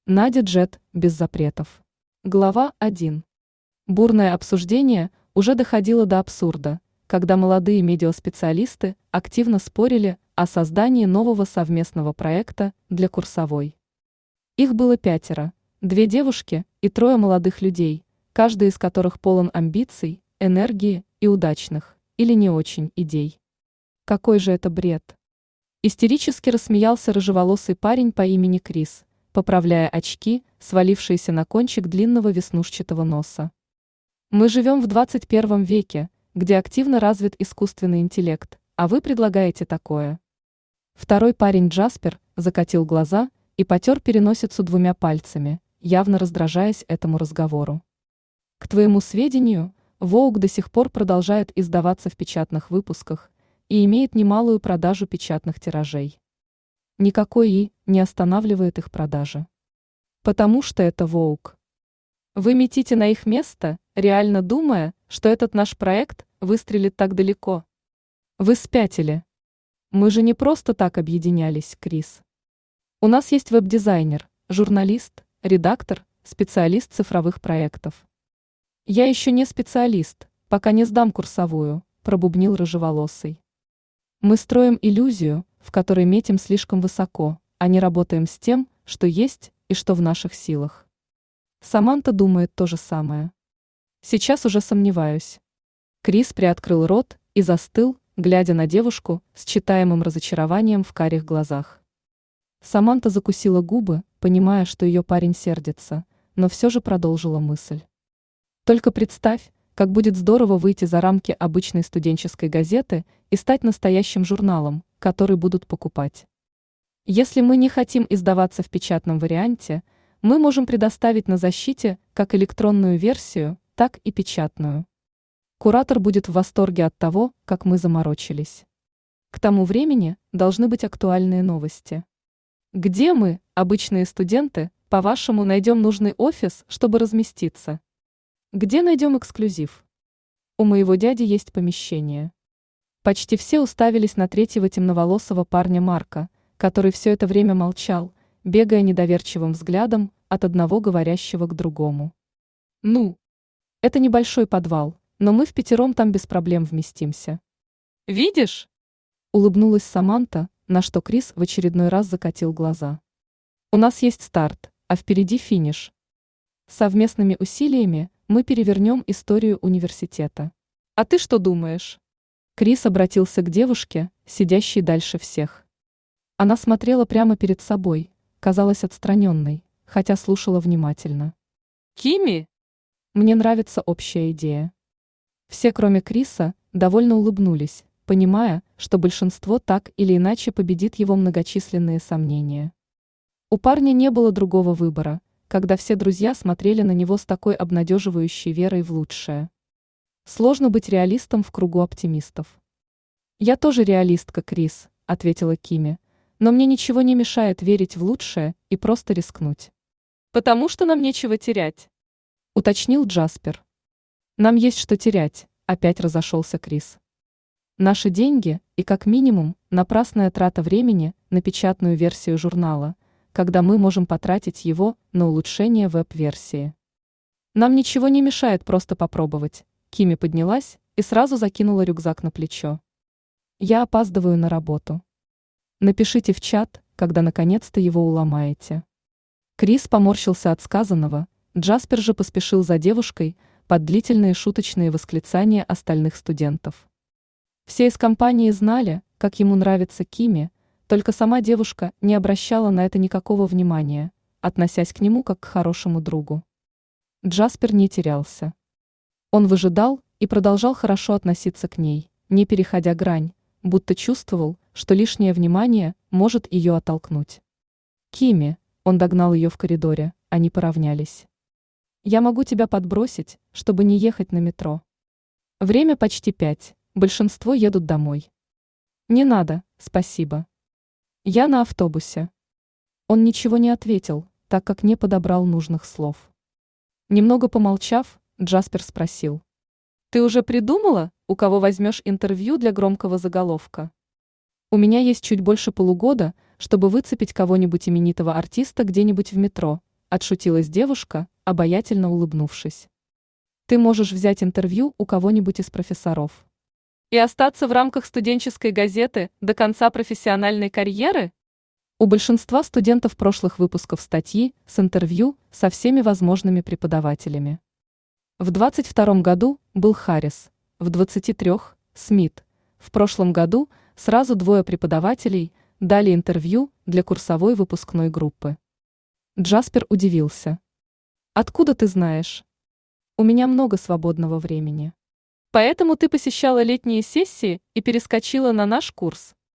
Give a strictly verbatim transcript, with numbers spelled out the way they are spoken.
Надя Джет без запретов. Глава один. Бурное обсуждение уже доходило до абсурда, когда молодые медиаспециалисты активно спорили о создании нового совместного проекта для курсовой. Их было пятеро, две девушки и трое молодых людей, каждый из которых полон амбиций, энергии и удачных, или не очень, идей. Какой же это бред! Истерически рассмеялся рыжеволосый парень по имени Крис, поправляя очки, свалившиеся на кончик длинного веснушчатого носа. Мы живем в двадцать первом веке, где активно развит искусственный интеллект, а вы предлагаете такое. Второй парень Джаспер закатил глаза и потер переносицу двумя пальцами, явно раздражаясь этому разговору. К твоему сведению, Vogue до сих пор продолжает издаваться в печатных выпусках и имеет немалую продажу печатных тиражей. Никакой И не останавливает их продажи. Потому что это Vogue. Вы метите на их место, реально думая, что этот наш проект выстрелит так далеко. Вы спятили. Мы же не просто так объединялись, Крис. У нас есть веб-дизайнер, журналист, редактор, специалист цифровых проектов. Я еще не специалист, пока не сдам курсовую, пробубнил рыжеволосый. Мы строим иллюзию, в которой метим слишком высоко, а не работаем с тем, что есть и что в наших силах. Саманта думает то же самое. Сейчас уже сомневаюсь. Крис приоткрыл рот и застыл, глядя на девушку с читаемым разочарованием в карих глазах. Саманта закусила губы, понимая, что ее парень сердится, но все же продолжила мысль. Только представь, как будет здорово выйти за рамки обычной студенческой газеты и стать настоящим журналом, который будут покупать. Если мы не хотим издаваться в печатном варианте, мы можем предоставить на защите как электронную версию, так и печатную. Куратор будет в восторге от того, как мы заморочились. К тому времени должны быть актуальные новости. Где мы, обычные студенты, по-вашему, найдем нужный офис, чтобы разместиться? Где найдем эксклюзив? У моего дяди есть помещение. Почти все уставились на третьего темноволосого парня Марка, который все это время молчал, бегая недоверчивым взглядом от одного говорящего к другому. Ну, это небольшой подвал, но мы впятером там без проблем вместимся. Видишь? Улыбнулась Саманта, на что Крис в очередной раз закатил глаза. У нас есть старт, а впереди финиш. Совместными усилиями мы перевернем историю университета. А ты что думаешь? Крис обратился к девушке, сидящей дальше всех. Она смотрела прямо перед собой, казалась отстраненной, хотя слушала внимательно. Кими? Мне нравится общая идея. Все, кроме Криса, довольно улыбнулись, понимая, что большинство так или иначе победит его многочисленные сомнения. У парня не было другого выбора, когда все друзья смотрели на него с такой обнадеживающей верой в лучшее. Сложно быть реалистом в кругу оптимистов. «Я тоже реалистка, Крис», — ответила Кими, «но мне ничего не мешает верить в лучшее и просто рискнуть». «Потому что нам нечего терять», — уточнил Джаспер. «Нам есть что терять», — опять разошелся Крис. «Наши деньги и, как минимум, напрасная трата времени на печатную версию журнала, когда мы можем потратить его на улучшение веб-версии. Нам ничего не мешает просто попробовать». Кими поднялась и сразу закинула рюкзак на плечо. «Я опаздываю на работу. Напишите в чат, когда наконец-то его уломаете». Крис поморщился от сказанного, Джаспер же поспешил за девушкой под длительные шуточные восклицания остальных студентов. Все из компании знали, как ему нравится Кими, только сама девушка не обращала на это никакого внимания, относясь к нему как к хорошему другу. Джаспер не терялся. Он выжидал и продолжал хорошо относиться к ней, не переходя грань, будто чувствовал, что лишнее внимание может ее оттолкнуть. «Кими», он догнал ее в коридоре, они поравнялись. «Я могу тебя подбросить, чтобы не ехать на метро. Время почти пять, большинство едут домой». «Не надо, спасибо. Я на автобусе». Он ничего не ответил, так как не подобрал нужных слов. Немного помолчав, Джаспер спросил. «Ты уже придумала, у кого возьмешь интервью для громкого заголовка?» «У меня есть чуть больше полугода, чтобы выцепить кого-нибудь именитого артиста где-нибудь в метро», отшутилась девушка, обаятельно улыбнувшись. Ты можешь взять интервью у кого-нибудь из профессоров и остаться в рамках студенческой газеты до конца профессиональной карьеры? У большинства студентов прошлых выпусков статьи с интервью со всеми возможными преподавателями. В двадцать втором году был Харрис, в двадцати трёх – Смит. В прошлом году сразу двое преподавателей дали интервью для курсовой выпускной группы. Джаспер удивился. Откуда ты знаешь? У меня много свободного времени. Поэтому ты посещала летние сессии и перескочила на наш курс.